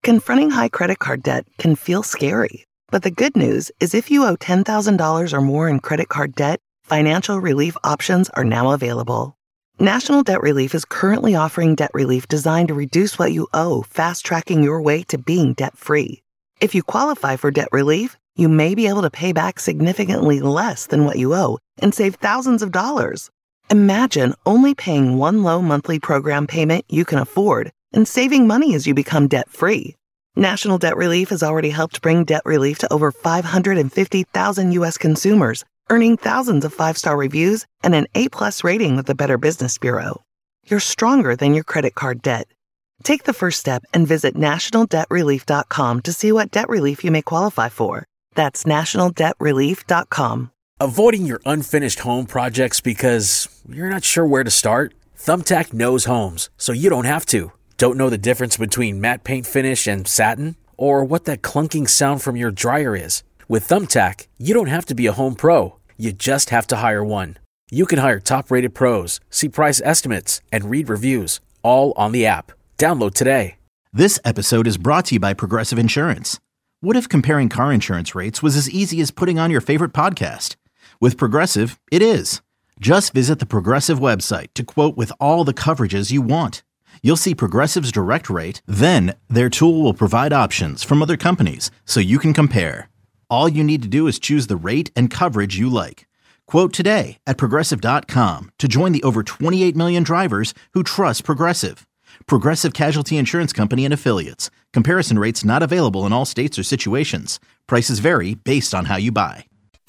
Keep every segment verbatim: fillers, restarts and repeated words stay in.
Confronting high credit card debt can feel scary, but the good news is if you owe ten thousand dollars or more in credit card debt, financial relief options are now available. National Debt Relief is currently offering debt relief designed to reduce what you owe, fast-tracking your way to being debt-free. If you qualify for debt relief, you may be able to pay back significantly less than what you owe and save thousands of dollars. Imagine only paying one low monthly program payment you can afford and saving money as you become debt-free. National Debt Relief has already helped bring debt relief to over five hundred fifty thousand U S consumers, earning thousands of five-star reviews and an A-plus rating with the Better Business Bureau. You're stronger than your credit card debt. Take the first step and visit national debt relief dot com to see what debt relief you may qualify for. That's national debt relief dot com. Avoiding your unfinished home projects because you're not sure where to start? Thumbtack knows homes, so you don't have to. Don't know the difference between matte paint finish and satin? Or what that clunking sound from your dryer is? With Thumbtack, you don't have to be a home pro. You just have to hire one. You can hire top-rated pros, see price estimates, and read reviews, all on the app. Download today. This episode is brought to you by Progressive Insurance. What if comparing car insurance rates was as easy as putting on your favorite podcast? With Progressive, it is. Just visit the Progressive website to quote with all the coverages you want. You'll see Progressive's direct rate, then their tool will provide options from other companies so you can compare. All you need to do is choose the rate and coverage you like. Quote today at progressive dot com to join the over twenty-eight million drivers who trust Progressive. Progressive Casualty Insurance Company and Affiliates. Comparison rates not available in all states or situations. Prices vary based on how you buy.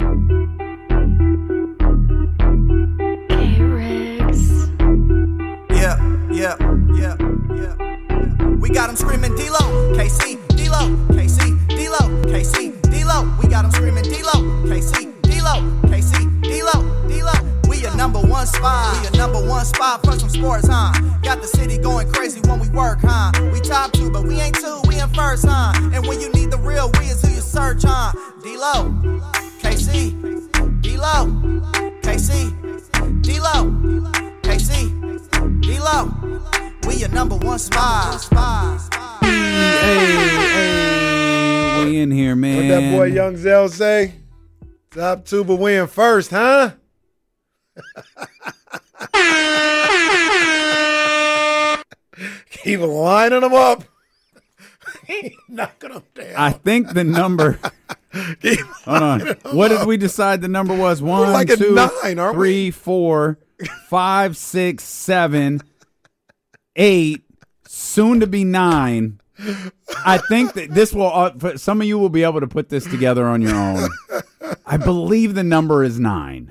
Yeah, yeah, yeah, yeah. We got them screaming D-Lo, K C, D-Lo, K C, D-Lo, K C, D-Lo. We got them screaming D-Lo, K C, D-Lo, K C, D-Lo, D-Lo. We your number one spot, we your number one spot for some sports, huh? Got the city going crazy when we work, huh? We top two, but we ain't two, we in first, huh? And when you need the real, we is who you search, huh? D-Lo, K C, D-Lo, K C, D-Lo, K C, D-Lo. We your number one spot. Hey, hey, we in here, man. What that boy Young Zell say? Top two, but we in first, huh? Keep lining them up. Knocking them down. I think the number. Hold on. What did we decide the number was? One, like two, nine, three, we? four, five, six, seven, eight, soon to be nine. I think that this will, uh, some of you will be able to put this together on your own. I believe the number is nine.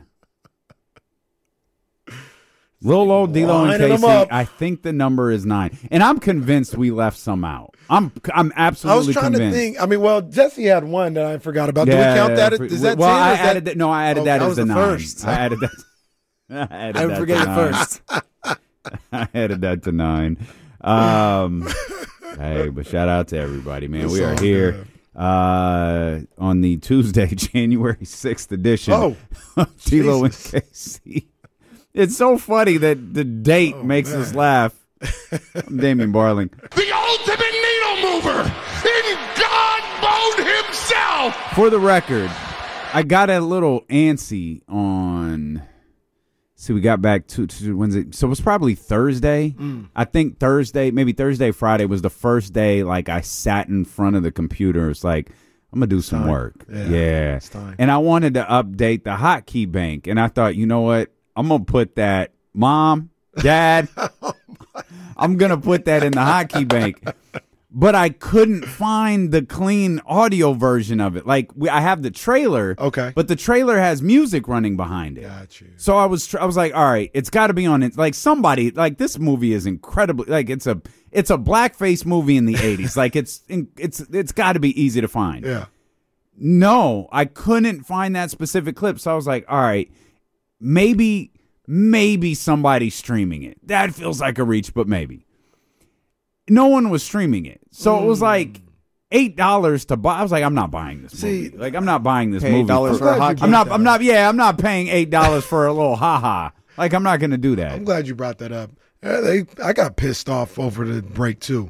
Lil old D-Lo and Casey, I think the number is nine. And I'm convinced we left some out. I'm I'm absolutely I was trying convinced. to think. I mean, well, Jesse had one that I forgot about. Yeah, Do we count that? for, Is that well, ten? I Is added that, that. No, I added oh, that, that as was the, the nine. first. I added that. I added I that forget to the nine. first. I added that to nine. Um, hey, but shout out to everybody, man. It's we are all here good. uh, on the Tuesday, January sixth edition Oh, of D-Lo and Jesus. K C. It's so funny that the date Oh, makes man. us laugh. I'm Damian Barling. The ultimate needle mover in God mode himself. For the record, I got a little antsy on. See, we got back to, to Wednesday, so it was probably Thursday. Mm. I think Thursday, maybe Thursday, Friday was the first day. Like I sat in front of the computer. It's like I'm gonna do some time. work. Yeah, yeah. it's time. And I wanted to update the hotkey bank, and I thought, you know what? I'm gonna put that, Mom, Dad. I'm gonna put that in the hotkey bank. But I couldn't find the clean audio version of it. Like we, I have the trailer, Okay. but the trailer has music running behind it. Got you. So I was, tr- I was like, all right, it's got to be on it. Like somebody, like this movie is incredibly, like it's a, it's a blackface movie in the eighties. Like it's, it's, it's got to be easy to find. Yeah. No, I couldn't find that specific clip. So I was like, all right, maybe, maybe somebody's streaming it. That feels like a reach, but maybe. No one was streaming it. So it was like eight dollars to buy. I was like, I'm not buying this See, movie. Like, I'm not buying this pay movie. eight dollars for a hockey I'm not, game. I'm not, yeah, I'm not paying eight dollars for a little ha-ha. Like, I'm not going to do that. I'm glad you brought that up. Yeah, they, I got pissed off over the break too.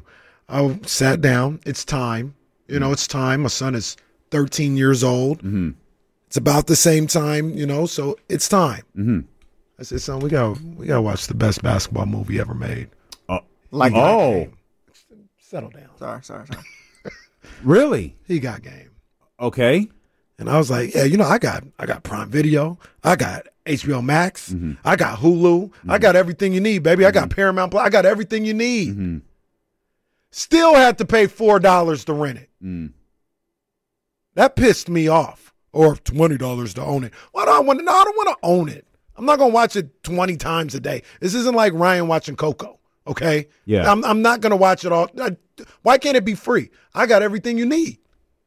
I sat down. It's time. You know, it's time. My son is thirteen years old. Mm-hmm. It's about the same time, you know, so it's time. Mm-hmm. I said, son, we got we got to watch the best basketball movie ever made. Oh, Like oh, Settle down. Sorry, sorry, sorry. really? He got game. Okay. And I was like, yeah, you know, I got I got Prime Video. I got H B O Max. Mm-hmm. I got Hulu. Mm-hmm. I got everything you need, baby. I got Paramount Plus. I got everything you need. Mm-hmm. Still had to pay four dollars to rent it. Mm. That pissed me off. Or twenty dollars to own it. Why do I want to? No, I don't want to own it. I'm not going to watch it twenty times a day. This isn't like Ryan watching Coco, okay? Yeah. I'm, I'm not going to watch it all. I, why can't it be free? I got everything you need.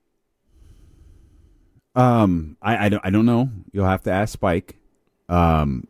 Um, I, I, don't, I don't know. You'll have to ask Spike. Um,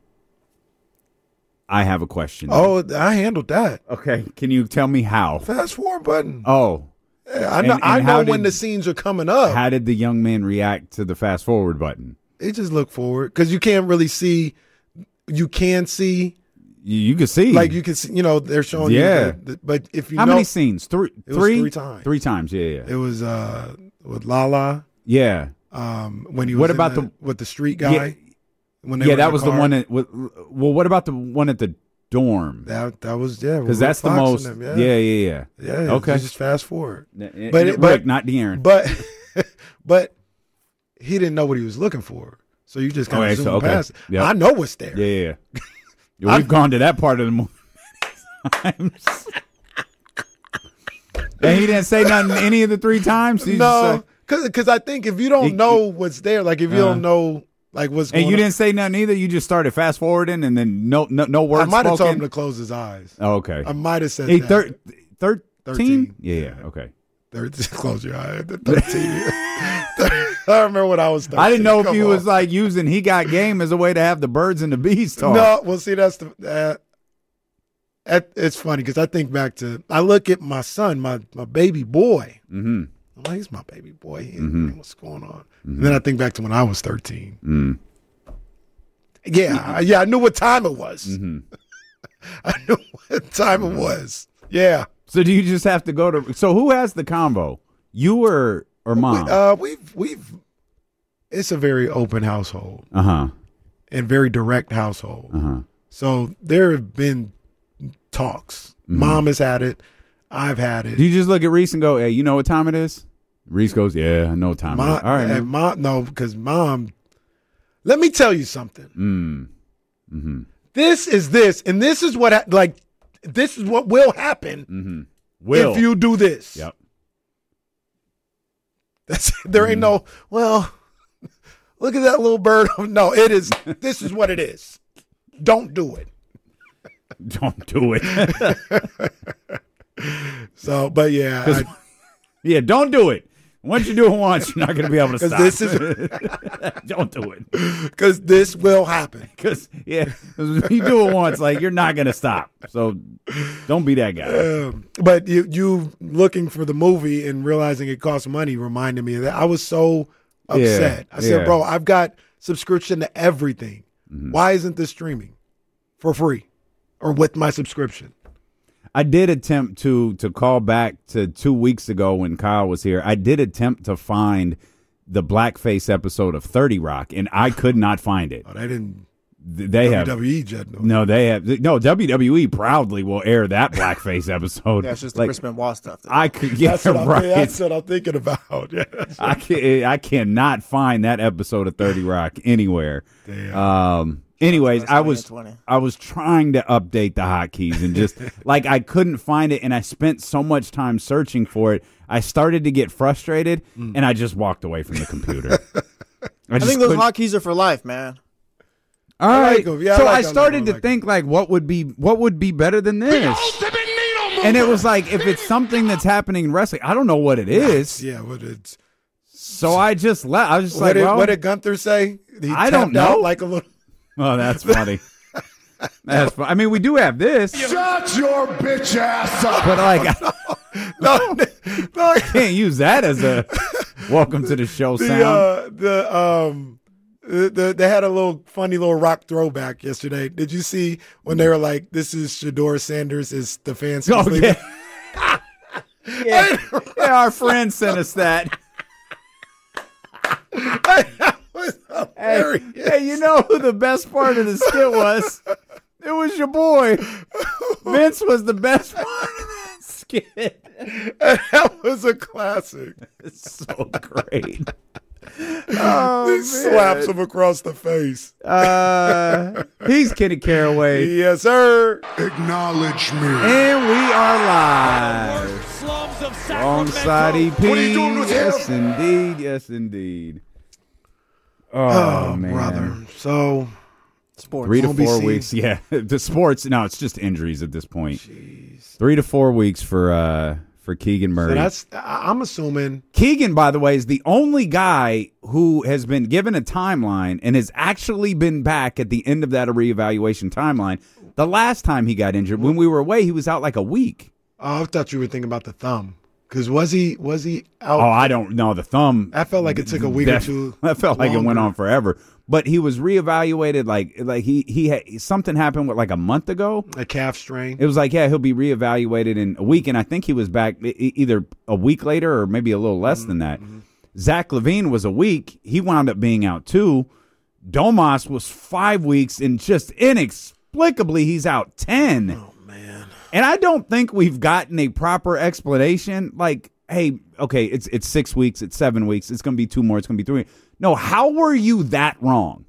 I have a question. Oh, I handled that. Okay. Can you tell me how? Fast forward button. Oh. Yeah, I know, and, and I know when did, the scenes are coming up. How did the young man react to the fast forward button? They just look forward because you can't really see. You can see. You, you can see. Like you can see, you know, they're showing yeah. you. The, the, but if you How know, many scenes? Three? It was three? three times. Three times, yeah, yeah. It was uh, with Lala. Yeah. Um, when he was what in about the, the with the street guy? Yeah, when they yeah were that in was car. the one. At, well, what about the one at the dorm? That that was yeah, because Rick that's the Fox most. and Yeah, them, yeah, yeah. yeah. yeah okay, just fast forward. But But it, it- but- Rick, not De'Aaron. But but he didn't know what he was looking for, so you just kind of Okay, zoom so- okay. past it. Yep. I know what's there. yeah, yeah. yeah. We've gone to that part of the movie many times. And he didn't say nothing any of the three times. He just No, said- because I think if you don't He- know what's there, like if you Uh, don't know like what's going and you on, didn't say nothing either. You just started fast forwarding, and then no, no, no I words might have told him spoken. to close his eyes. Oh, okay. I might have said Hey, that. thir- thirteen? thirteen. Yeah, yeah. Okay. thirteen. Close your eyes. Thirteen. I remember when I was thirteen. I didn't know if Come he on. was like using "He Got Game" as a way to have the birds and the bees talk. No, well, see, that's the. Uh, that, it's funny because I think back to I look at my son, my my baby boy. Mm-hmm. I'm like, he's my baby boy. He, Mhm. What's going on? Mhm. And then I think back to when I was thirteen. Mm. Yeah, I- yeah, I knew what time it was. Mm-hmm. I knew what time it was. Yeah. So do you just have to go to? So who has the combo? You or or mom? We, uh, we've we've. It's a very open household Uh huh. and very direct household. Uh huh. So there have been talks. Mhm. Mom has had it. I've had it. Do you just look at Reese and go, "Hey, you know what time it is?" Reese goes, "Yeah, I know what time Mom, it is." All right. and man. mom, no, because mom. Let me tell you something. Mm. Mm-hmm. This is this, and this is what ha- like. This is what will happen Mm-hmm. Will if you do this. Yep. That's there ain't no. Well, look at that little bird. No, it is. This is what it is. Don't do it. Don't do it. So, but yeah, 'Cause- I- yeah, don't do it. Once you do it once, you're not going to be able to 'Cause stop. this is- don't do it. because this will happen. Because yeah, 'cause you do it once, like you're not going to stop. So don't be that guy. Um, but you you looking for the movie and realizing it costs money reminded me of that. I was so upset. Yeah, I said, yeah. bro, I've got subscription to everything. Mm-hmm. Why isn't this streaming for free or with my subscription? I did attempt to to call back to two weeks ago when Kyle was here. I did attempt to find the blackface episode of thirty Rock, and I could not find it. Oh, they didn't. They have W W E jet no. no, they have no. W W E proudly will air that blackface episode. Yeah, it's just like, the Chris Benoit stuff. I could, yeah, That's what, I'm, right. that's what I'm thinking about. Yeah, I can I cannot find that episode of thirty Rock anywhere. Damn. Um. Anyways, That's I was twenty. I was trying to update the hotkeys and just like I couldn't find it, and I spent so much time searching for it. I started to get frustrated, Mm. and I just walked away from the computer. I, I just think those couldn't- hotkeys are for life, man. All I right, like 'em. Yeah, I so like I 'em. started I to like think like what would be what would be better than The this, ultimate needle mover. and it was like if it's something that's happening in wrestling, I don't know what it is. yeah. What did So I just let. I was just what like, did, well, what did Gunther say? He I don't tapped out know. Like a little. oh, that's funny. That's fun. I mean, we do have this, Shut your bitch ass up. but like I No, no. can't use that as a welcome to the show The, sound. uh, the um the, the they had a little funny little rock throwback yesterday. Did you see when they were like, "This is Shador Sanders is the fans"? Oh yeah. Yeah, yeah, our friend sent us that. That was Hey, hey, you know who the best part of the skit was? It was your boy. Vince was the best part of that skit. That was a classic. It's so great. Oh, He slaps him across the face. Uh, he's Kenny Caraway. Yes, sir. Acknowledge me. And we are live. Slums of Alongside E P. What are you doing with Yes, him? indeed. Yes, indeed. Oh, Oh, man. brother. So, Sports. Three to Won't be four seen. weeks. Yeah, the sports. No, it's just injuries at this point. Jeez. Three to four weeks for uh for Keegan Murray. so that's, I- I'm assuming. Keegan, by the way, is the only guy who has been given a timeline and has actually been back at the end of that reevaluation timeline. The last time he got injured, when we were away, he was out like a week. Oh, I thought you were thinking about the thumb. Because was he was he out? Oh, I don't know. The thumb. I felt like it took a week that, or two. That felt like it went longer. on forever. But he was reevaluated. Like like he he had something happened with like a month ago. A calf strain. It was like, yeah, he'll be reevaluated in a week, and I think he was back e- either a week later or maybe a little less Mm-hmm. than that. Zach Levine was a week. He wound up being out too. Domas was five weeks, and just inexplicably, he's out ten. Oh man. And I don't think we've gotten a proper explanation. Like, hey, okay, it's it's six weeks, it's seven weeks, it's going to be two more, it's going to be three. No, how were you that wrong?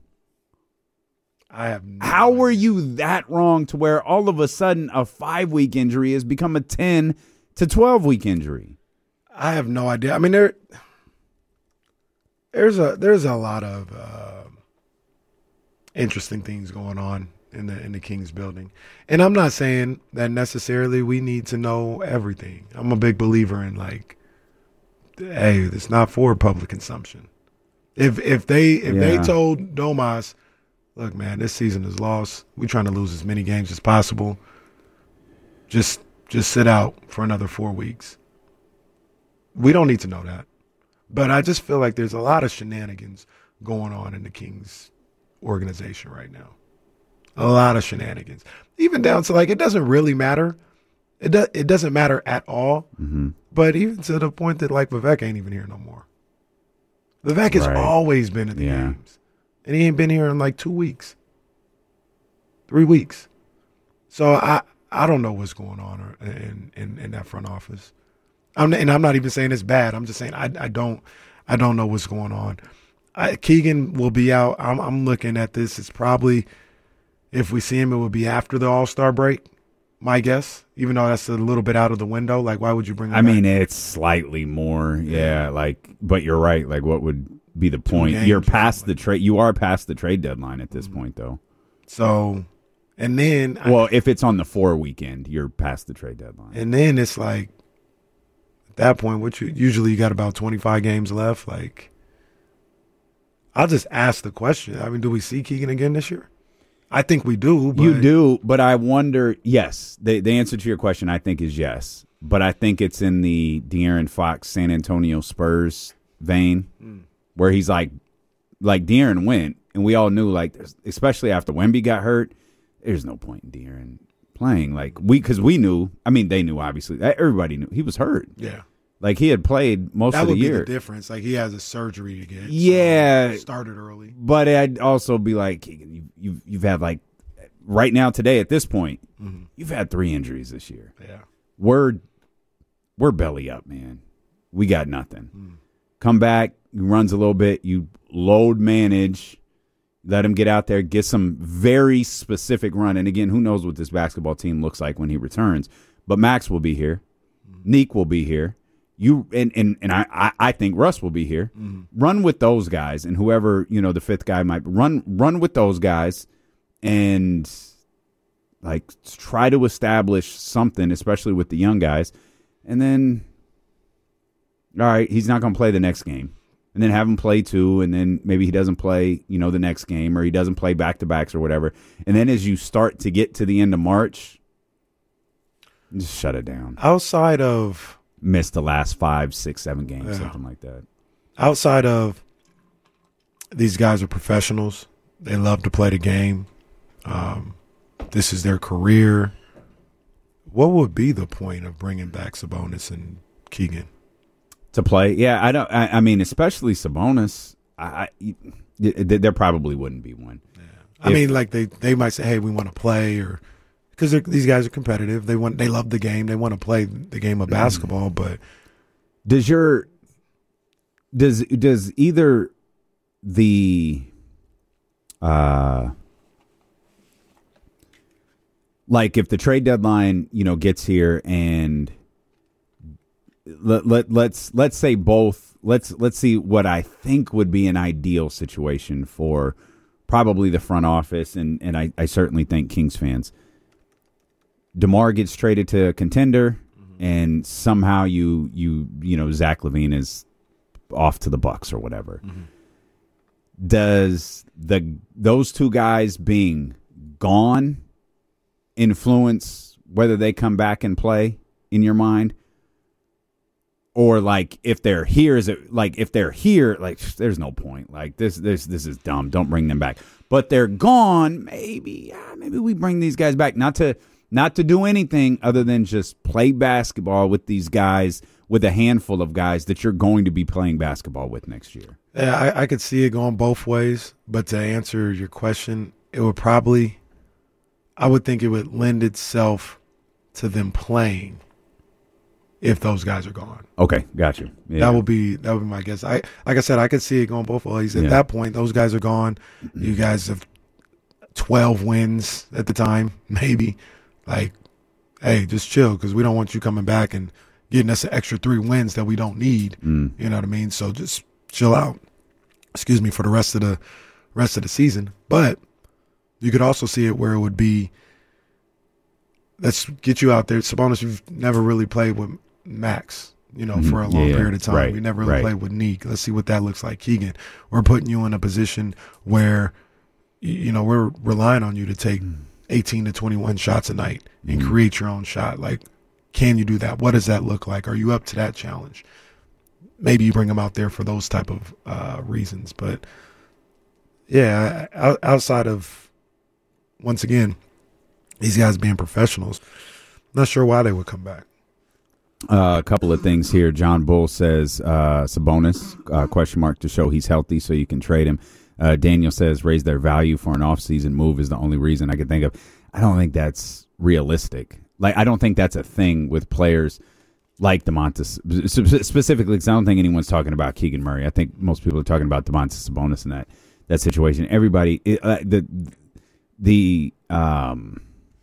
I have. No How idea. were you that wrong to where all of a sudden a five-week injury has become a ten to twelve-week injury? I have no idea. I mean, there, there's a there's a lot of uh, interesting things going on in the in the Kings building, and I'm not saying that necessarily we need to know everything. I'm a big believer in like, hey, it's not for public consumption. If if they if they Yeah. told Domas, look, man, this season is lost. We're trying to lose as many games as possible. Just just sit out for another four weeks. We don't need to know that. But I just feel like there's a lot of shenanigans going on in the Kings organization right now. A lot of shenanigans. Even down to like, it doesn't really matter. It, do, it doesn't matter at all. Mm-hmm. But even to the point that like Vivek ain't even here no more. Vivek has Right. always been at the Yeah. games. And he ain't been here in like two weeks. Three weeks. So I, I don't know what's going on in, in, in that front office. I'm, and I'm not even saying it's bad. I'm just saying I, I don't I don't know what's going on. I, Keegan will be out. I'm, I'm looking at this. It's probably, if we see him, it would be after the All-Star break, my guess, even though that's a little bit out of the window. Like, why would you bring him I mean, back? it's slightly more, yeah, like, but you're right. Like, what would be the point? games You're or past something the trade. You are past the trade deadline at this point, though. So, and then, Well, if it's on the four weekend, you're past the trade deadline. and then it's like, at that point, which you, usually you got about twenty-five games left. Like, I'll just ask the question. I mean, do we see Keegan again this year? I think we do. But You do, but I wonder. Yes, the the answer to your question, I think, is yes. But I think it's in the De'Aaron Fox San Antonio Spurs vein, Mm. where he's like, like De'Aaron went, and we all knew, like, especially after Wemby got hurt, there's no point in De'Aaron playing. Like we, because we knew. I mean, they knew obviously. Everybody knew he was hurt. Yeah. Like he had played most That of the would be year. the difference. Like he has a surgery to get. so Yeah. started early. But I'd also be like, Keegan, you, you've you've had like right now today at this point, Mm-hmm. you've had three injuries this year. Yeah. We're we're belly up, man. We got nothing. Mm. Come back, you runs a little bit, you load manage, let him get out there, get some very specific run. And again, who knows what this basketball team looks like when he returns? But Max will be here, Neek will be here. You and and, and I, I, I think Russ will be here. Mm-hmm. Run with those guys, and whoever you know the fifth guy might run. Run with those guys, and like try to establish something, especially with the young guys. And then, all right, he's not going to play the next game, and then have him play two, and then maybe he doesn't play, you know, the next game, or he doesn't play back to backs or whatever. And then as you start to get to the end of March, just shut it down. Outside of Miss the last five, six, seven games, Yeah. something like that. outside of these guys are professionals. They love to play the game. Um, this is their career. what would be the point of bringing back Sabonis and Keegan to play? Yeah, I don't. I, I mean, especially Sabonis. I, I there probably wouldn't be one. Yeah. I if, mean, like they, they might say, "Hey, we want to play," or because these guys are competitive. They want they love the game. They want to play the game of basketball. But does your does does either the uh like if the trade deadline, you know, gets here and let, let let's let's say both let's let's see what I think would be an ideal situation for probably the front office and and I, I certainly think Kings fans. DeMar gets traded to a contender, mm-hmm. and somehow you you you know Zach LaVine is off to the Bucks or whatever. Mm-hmm. Does the those two guys being gone influence whether they come back and play in your mind? Or like if they're here, is it like if they're here, like there's no point. Like this, this, this is dumb. Don't bring them back. But they're gone. Maybe, yeah, maybe we bring these guys back not to not to do anything other than just play basketball with these guys, with a handful of guys that you're going to be playing basketball with next year. Yeah, I, I could see it going both ways. But to answer your question, it would probably, I would think it would lend itself to them playing. If those guys are gone. Okay, got you. Yeah. That would be that would be my guess. I like I said, I could see it going both ways. At yeah. that point, those guys are gone. You guys have twelve wins at the time, maybe. Like, hey, just chill because we don't want you coming back and getting us an extra three wins that we don't need. Mm. You know what I mean? So just chill out. Excuse me for the rest of the rest of the season. But you could also see it where it would be. Let's get you out there. Sabonis, you've never really played with Max, you know, mm-hmm. for a long yeah, period of time. Right, we never really right. played with Neek. Let's see what that looks like. Keegan, we're putting you in a position where, you know, we're relying on you to take eighteen to twenty-one shots a night and mm-hmm. create your own shot. Like, can you do that? What does that look like? Are you up to that challenge? Maybe you bring them out there for those type of uh, reasons. But, yeah, outside of, once again, these guys being professionals, not sure why they would come back. Uh, a couple of things here. John Bull says uh, Sabonis, uh, question mark, to show he's healthy so you can trade him. Uh, Daniel says raise their value for an offseason move is the only reason I can think of. I don't think that's realistic. Like, I don't think that's a thing with players like Domantas, specifically because I don't think anyone's talking about Keegan Murray. I think most people are talking about Domantas Sabonis in that, that situation. Everybody, uh, the, the, um,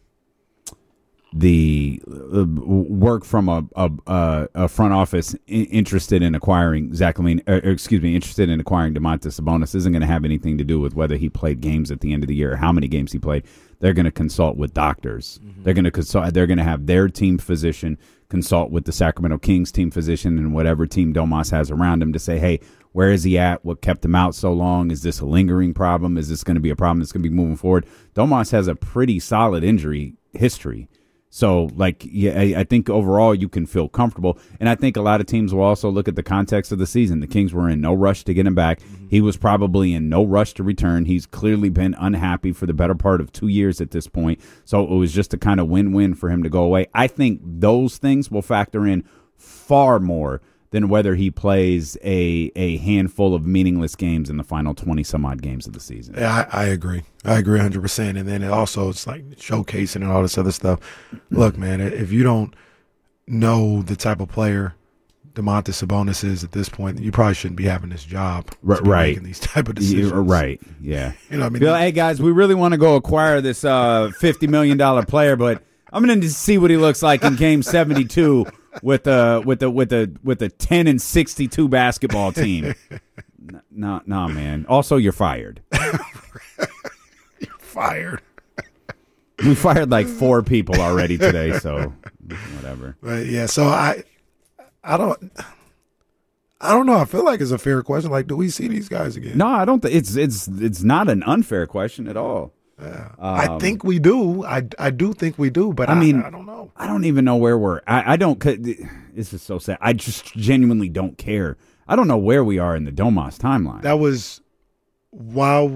the uh, work from a, a a front office in, interested in acquiring Zach LaVine, uh, excuse me, interested in acquiring Domantas Sabonis isn't going to have anything to do with whether he played games at the end of the year or how many games he played. They're going to consult with doctors. Mm-hmm. They're going to consult. They're going to have their team physician consult with the Sacramento Kings team physician and whatever team Domas has around him to say, hey, where is he at? What kept him out so long? Is this a lingering problem? Is this going to be a problem that's going to be moving forward? Domas has a pretty solid injury history. So, like, yeah, I, I think overall you can feel comfortable. And I think a lot of teams will also look at the context of the season. The Kings were in no rush to get him back. Mm-hmm. He was probably in no rush to return. He's clearly been unhappy for the better part of two years at this point. So it was just a kind of win-win for him to go away. I think those things will factor in far more than whether he plays a a handful of meaningless games in the final twenty-some-odd games of the season. Yeah, I, I agree. I agree one hundred percent. And then it also, it's like showcasing and all this other stuff. Look, man, if you don't know the type of player Domantas Sabonis is at this point, you probably shouldn't be having this job. Right. Right. Making these type of decisions. You're right. Yeah. You know what I mean? Like, hey, guys, we really want to go acquire this uh, fifty million dollars player, but I'm going to see what he looks like in game seventy-two. With a with a with a with a ten and sixty two basketball team. No, no, man. Also, you're fired. You're fired. We fired like four people already today, so whatever. But yeah, so I, I don't, I don't know. I feel like it's a fair question. Like, do we see these guys again? No, I don't. Th- it's it's it's not an unfair question at all. Yeah. Um, I think we do. I, I do think we do, but I, I mean, I don't know. I don't even know where we're. I, I don't. This is so sad. I just genuinely don't care. I don't know where we are in the Domas timeline. That was while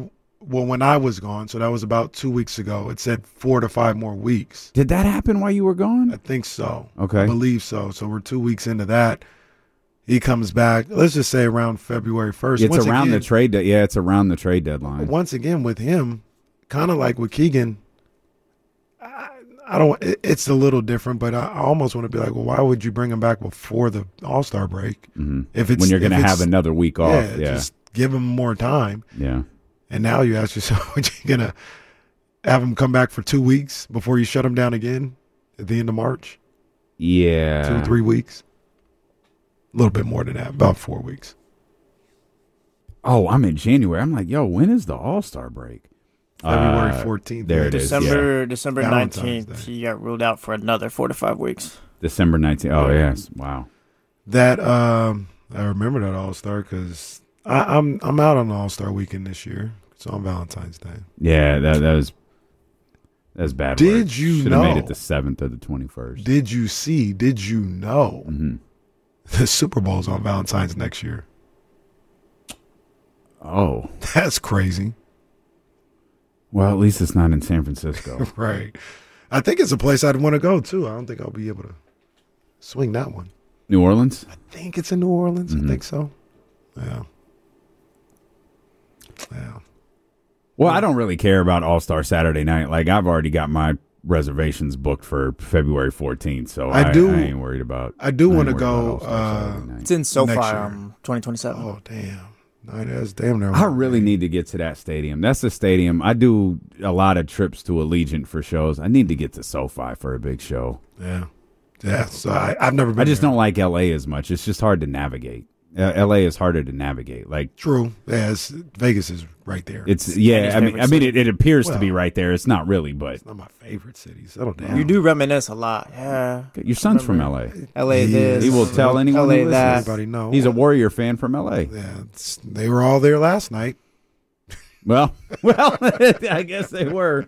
well, when I was gone, so that was about two weeks ago, it said four to five more weeks. Did that happen while you were gone? I think so. Okay. I believe so. So we're two weeks into that. He comes back, let's just say around February first. It's once around again, the trade. De- yeah, it's around the trade deadline. Once again, with him, kind of like with Keegan, I, I don't. It, it's a little different, but I, I almost want to be like, well, why would you bring him back before the All-Star break? Mm-hmm. If it's when you're going to if have another week off, yeah, yeah, just give him more time. Yeah. And now you ask yourself, are you going to have him come back for two weeks before you shut him down again at the end of March? Yeah, two, three weeks. A little bit more than that, about four weeks. Oh, I'm in January. I'm like, yo, when is the All-Star break? February Uh, fourteenth. there it is. December yeah. December Valentine's nineteenth, Day. he got ruled out for another four to five weeks. December nineteenth. Oh, yes. Wow. That um, I remember that All Star because I'm I'm out on the All Star weekend this year. It's on Valentine's Day. Yeah, that, that was that's bad. Did work. you Should have made know- it the seventh or the twenty-first. Did you see? Did you know Mm-hmm. the Super Bowl's on Valentine's next year? Oh, That's crazy, well, at least it's not in San Francisco. right? I think it's a place I'd want to go too. I don't think I'll be able to swing that one. New Orleans? I think it's in New Orleans. Mhm. I think so. Yeah. Yeah. Well, I don't really care about All-Star Saturday night. Like, I've already got my reservations booked for February fourteenth, so I, I do- I ain't worried about I do ain't want to worried go. about All-Star Uh, Saturday night. It's in SoFi Next year. um, twenty twenty-seven. oh damn! No, that's damn near. I really need to get to that stadium. That's the stadium. I do a lot of trips to Allegiant for shows. I need to get to SoFi for a big show. Yeah. Yeah. So I, I've never been. I just there. don't like L A as much. It's just hard to navigate. Uh, L A is harder to navigate. Like True. Yeah. It's, Vegas is right there. it's yeah. Andy's I mean, favorite I mean, city. it, it appears to Well, be right there. It's not really, but It's not my favorite city. Settle down. You do reminisce a lot. Yeah. your son's from L A. L A He this. is. He will tell anyone L A who listens. that. Everybody know. He's a Warrior fan from L A. Yeah. It's, they were all there last night. Well, well, I guess they were.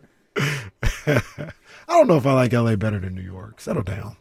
I don't know if I like L A better than New York. Settle down.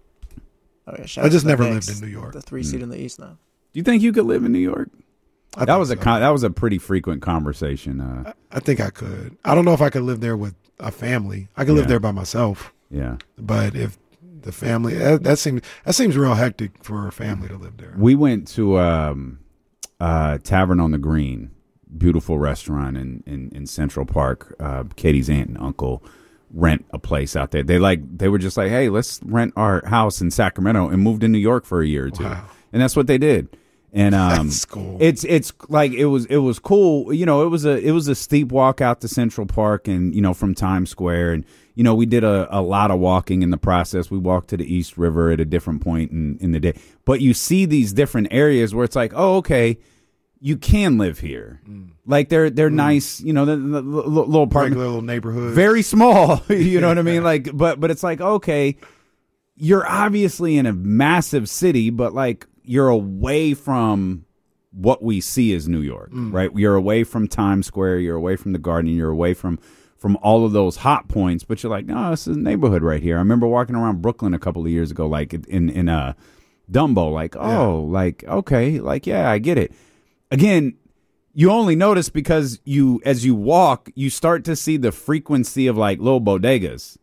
Oh, yeah, shout I out just to the never Knicks, lived in New York. The three seed in the East now. Do you think you could live in New York? I That think was a so. con- that was a pretty frequent conversation. Uh, I think I could. I don't know if I could live there with a family. I could live Yeah. there by myself. yeah, But if the family, that, that seems that seems real hectic for a family to live there. we went to um, uh, Tavern on the Green, beautiful restaurant in in, in Central Park. Uh, Katie's aunt and uncle rent a place out there. They like they were just like, hey, let's rent our house in Sacramento and move to New York for a year or two, Wow. and that's what they did. And um, That's cool. it's it's like it was it was cool. You know, it was a it was a steep walk out to Central Park, and you know from Times Square, and you know we did a, a lot of walking in the process. We walked to the East River at a different point in, in the day, but you see these different areas where it's like, oh, okay, you can live here. Mm. Like they're they're nice, you know, the, the, the little apartment, Regular little neighborhood. very small. You know what I mean? Like, but but it's like, okay, you're obviously in a massive city, but like you're away from what we see as New York, right? You're away from Times Square, you're away from the Garden, you're away from from all of those hot points, but you're like, no, this is a neighborhood right here. I remember walking around Brooklyn a couple of years ago, like in in a Dumbo, like, oh, like okay, like yeah, I get it. Again, you only notice because you, as you walk, you start to see the frequency of like little bodegas.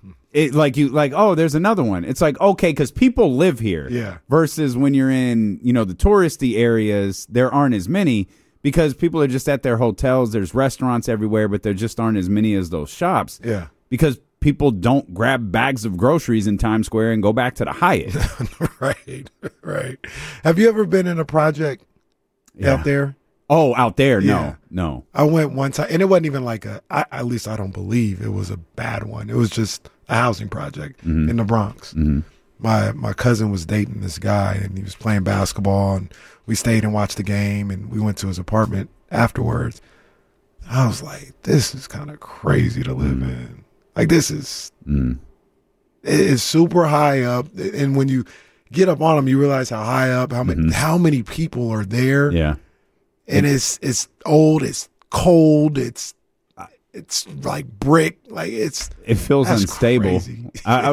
It like you like, oh, there's another one. It's like, okay, because people live here. Yeah. Versus when you're in, you know, the touristy areas, there aren't as many because people are just at their hotels. There's restaurants everywhere, but there just aren't as many as those shops. Yeah. Because people don't grab bags of groceries in Times Square and go back to the Hyatt. Right. Right. Have you ever been in a project Yeah. out there? Oh, out there? Yeah. No, no. I went one time, and it wasn't even like a. I, at least I don't believe it was a bad one. It was just a housing project in the Bronx. Mhm. My my cousin was dating this guy, and he was playing basketball, and we stayed and watched the game, and we went to his apartment afterwards. I was like, "This is kind of crazy to live in. Like this is Mm. it is super high up, and when you get up on them, you realize how high up, how many Mhm. how many people are there." Yeah. And it's it's old, it's cold, it's it's like brick, like it's It feels That's unstable. crazy. I, I,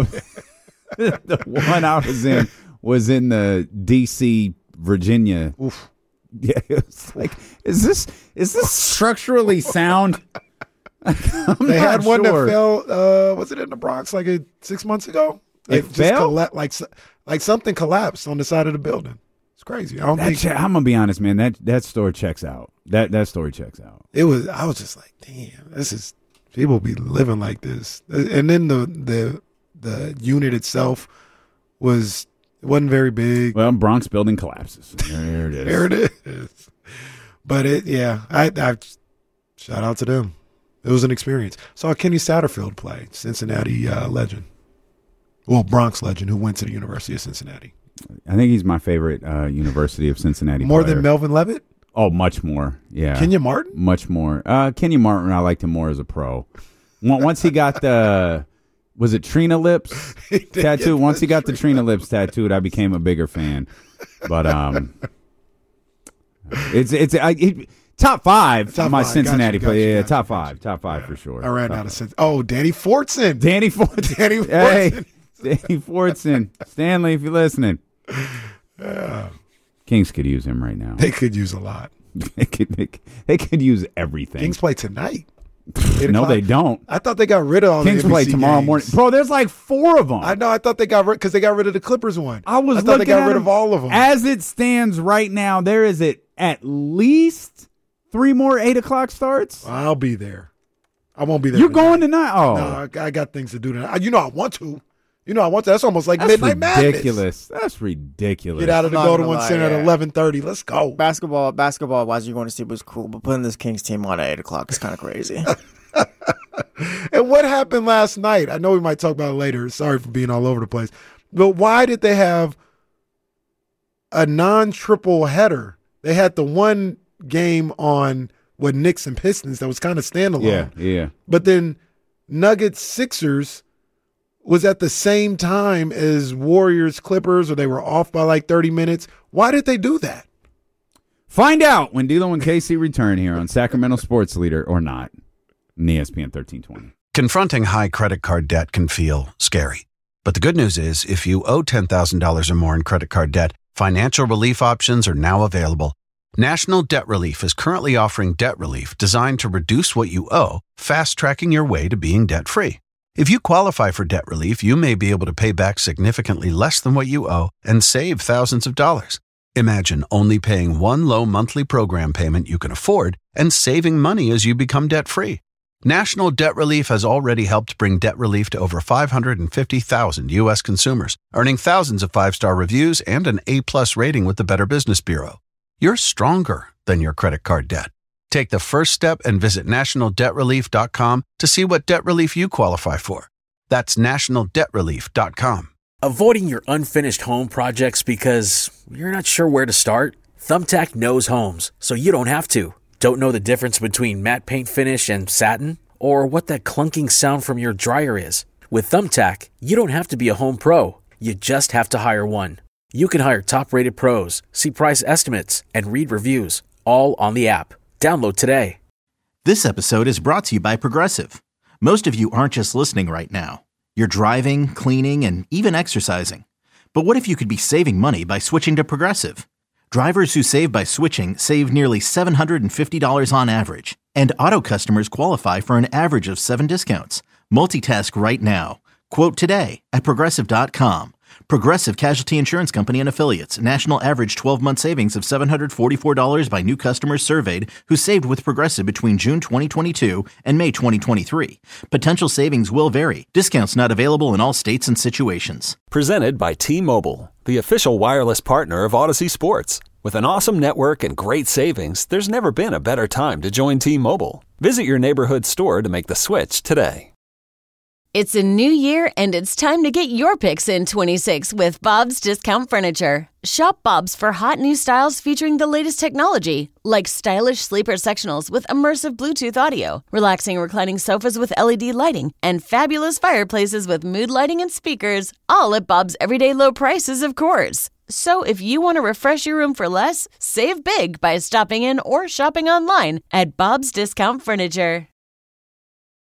the one I was in was in the D C, Virginia oof. Yeah, it's like, is this is this structurally sound? I'm They not had one sure. that fell. Uh, was it in the Bronx like a, six months ago? It just fell? colla- like s- like something collapsed on the side of the building. It's crazy. I don't That think che- I'm gonna be honest, man. That that story checks out. That that story checks out. it was. I was just like, damn, this is people be living like this. And then the the the unit itself was it wasn't very big. Well, Bronx building collapses. There it is. There it is. But it, yeah, I, I shout out to them. It was an experience. Saw Kenny Satterfield play, Cincinnati uh, legend. Well, Bronx legend who went to the University of Cincinnati. I think he's my favorite uh, University of Cincinnati More player. than Melvin Levitt? Oh, much more. Yeah. Kenya Martin? Much more. Uh, Kenya Martin, I liked him more as a pro. Once once he got the, was it Trina Lips tattoo? Once he got the Trina Lips tattooed, I became a bigger fan. But um, it's it's I, it, top five. Top my five. Cincinnati Got you, got player. you, Yeah, got top you, got five. Top five for sure. I ran top out of five. sense. Oh, Danny Fortson. Danny Fortson. Danny Hey, Fortson. Danny Fortson. Stanley, if you're listening. Kings could use him right now. They could use a lot. They could, they, could- they could use everything. Kings play tonight. Eight no, o'clock. they don't. I thought they got rid of all Kings the N B C play tomorrow games. morning. Bro, there's like four of them. I know. I thought they got rid because they got rid of the Clippers one. I was I thought looking they got at rid them. of all of them. As it stands right now, there is it at least three more eight o'clock starts. I'll be there. I won't be there. You're going tonight? Oh, No, I, I got things to do tonight. You know I want to. You know I want to. That's almost like that's Midnight Madness. ridiculous. That's ridiculous. Get out of the I'm not Golden gonna One lie, Center at yeah. eleven thirty. Let's go. Basketball, basketball, wise you're going to see was cool, but putting this Kings team on at eight o'clock is kind of crazy. And what happened last night? I know we might talk about it later. Sorry for being all over the place. But why did they have a non-triple header? They had the one game on with Knicks and Pistons that was kind of standalone. Yeah, yeah. But then Nuggets Sixers was at the same time as Warriors Clippers, or they were off by like thirty minutes. Why did they do that? Find out when D'Lo and K C return here on Sacramento Sports Leader or not. On E S P N thirteen twenty. Confronting high credit card debt can feel scary. But the good news is, if you owe ten thousand dollars or more in credit card debt, financial relief options are now available. National Debt Relief is currently offering debt relief designed to reduce what you owe, fast-tracking your way to being debt-free. If you qualify for debt relief, you may be able to pay back significantly less than what you owe and save thousands of dollars. Imagine only paying one low monthly program payment you can afford and saving money as you become debt-free. National Debt Relief has already helped bring debt relief to over five hundred fifty thousand U S consumers, earning thousands of five-star reviews and an A-plus rating with the Better Business Bureau. You're stronger than your credit card debt. Take the first step and visit national debt relief dot com to see what debt relief you qualify for. That's national debt relief dot com. Avoiding your unfinished home projects because you're not sure where to start? Thumbtack knows homes, so you don't have to. Don't know the difference between matte paint finish and satin? Or what that clunking sound from your dryer is? With Thumbtack, you don't have to be a home pro. You just have to hire one. You can hire top-rated pros, see price estimates, and read reviews, all on the app. Download today. This episode is brought to you by Progressive. Most of you aren't just listening right now. You're driving, cleaning, and even exercising. But what if you could be saving money by switching to Progressive? Drivers who save by switching save nearly seven hundred fifty dollars on average. And auto customers qualify for an average of seven discounts. Multitask right now. Quote today at Progressive dot com. Progressive Casualty Insurance Company and Affiliates. National average twelve-month savings of seven hundred forty-four dollars by new customers surveyed who saved with Progressive between June twenty twenty-two and May twenty twenty-three. Potential savings will vary. Discounts not available in all states and situations. Presented by T-Mobile, the official wireless partner of Odyssey Sports. With an awesome network and great savings, there's never been a better time to join T-Mobile. Visit your neighborhood store to make the switch today. It's a new year, and it's time to get your picks in twenty-six with Bob's Discount Furniture. Shop Bob's for hot new styles featuring the latest technology, like stylish sleeper sectionals with immersive Bluetooth audio, relaxing reclining sofas with L E D lighting, and fabulous fireplaces with mood lighting and speakers, all at Bob's everyday low prices, of course. So if you want to refresh your room for less, save big by stopping in or shopping online at Bob's Discount Furniture.